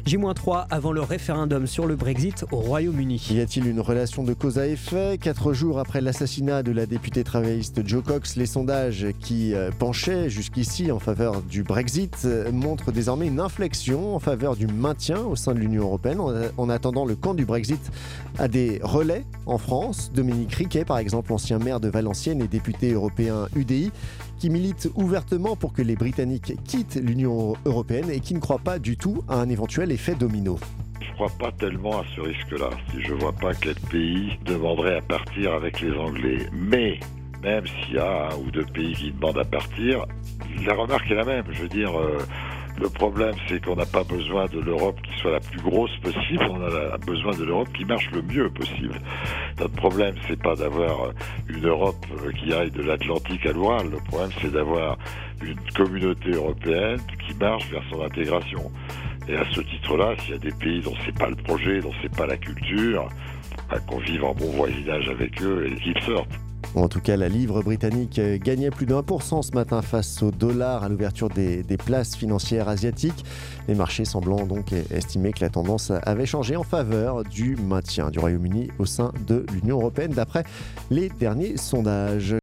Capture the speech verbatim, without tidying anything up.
J trois avant le référendum sur le Brexit au Royaume-Uni. Y a-t-il une relation de cause à effet ? Quatre jours après l'assassinat de la députée travailliste Jo Cox, les sondages qui penchaient jusqu'ici en faveur du Brexit montrent désormais une inflexion en faveur du maintien au sein de l'Union européenne. En attendant, le camp du Brexit a des relais en France. Dominique Riquet, par exemple, ancien maire de Valenciennes et député européen U D I, qui milite ouvertement pour que les Britanniques quittent l'Union européenne et qui ne croit pas du tout à un éventuel effet domino. Je ne crois pas tellement à ce risque-là. Je ne vois pas quel pays demanderait à partir avec les Anglais. Mais, même s'il y a un ou deux pays qui demandent à partir, la remarque est la même. Je veux dire, euh, le problème, c'est qu'on n'a pas besoin de l'Europe qui soit la plus grosse possible. On a besoin de l'Europe qui marche le mieux possible. Notre problème, c'est pas d'avoir une Europe qui aille de l'Atlantique à l'Oural. Le problème, c'est d'avoir une communauté européenne qui marche vers son intégration. Et à ce titre-là, s'il y a des pays dont c'est pas le projet, dont c'est pas la culture, bah, qu'on vive en bon voisinage avec eux et qu'ils sortent. En tout cas, la livre britannique gagnait plus d'un pour cent ce matin face au dollar à l'ouverture des, des places financières asiatiques. Les marchés semblant donc estimer que la tendance avait changé en faveur du maintien du Royaume-Uni au sein de l'Union européenne d'après les derniers sondages.